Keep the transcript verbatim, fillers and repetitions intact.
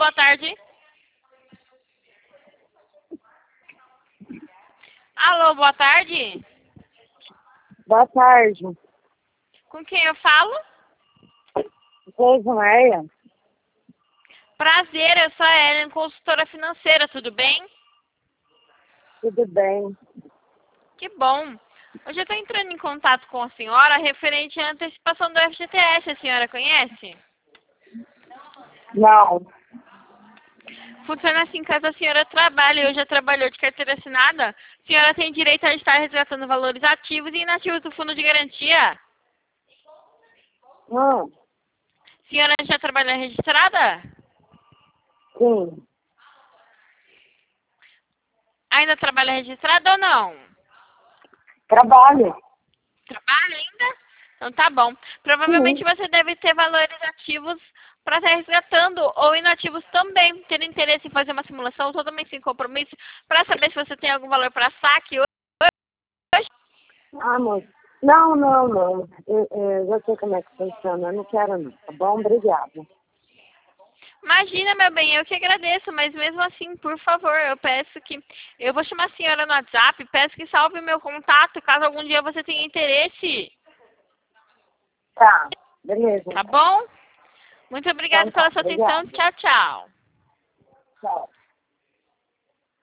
boa tarde. Alô, boa tarde. Boa tarde. Com quem eu falo? Rosmeia. Prazer, eu sou a Ellen, consultora financeira, tudo bem? Tudo bem? Que bom. Hoje eu estou entrando em contato com a senhora referente à antecipação do F G T S, a senhora conhece? Não. Funciona assim, caso a senhora trabalhe ou já trabalhou de carteira assinada, a senhora tem direito a estar resgatando valores ativos e inativos do fundo de garantia. Hum, A senhora já trabalhou registrada? sim. Ainda trabalha registrada ou não? Trabalho. Trabalha ainda? Então tá bom. Provavelmente Sim. você deve ter valores ativos para estar resgatando ou inativos também. Ter interesse em fazer uma simulação totalmente sem compromisso para saber se você tem algum valor para saque hoje. Ah, moço. Não, não, não. Eu, eu já sei como é que funciona. Eu não quero não. Tá bom? Obrigada. Imagina, meu bem, eu que agradeço, mas mesmo assim, por favor, eu peço que... Eu vou chamar a senhora no WhatsApp, peço que salve o meu contato, caso algum dia você tenha interesse. Tá. Beleza. Tá bom? Muito obrigada Então tá. pela sua atenção. Obrigada. Tchau, tchau. Tchau.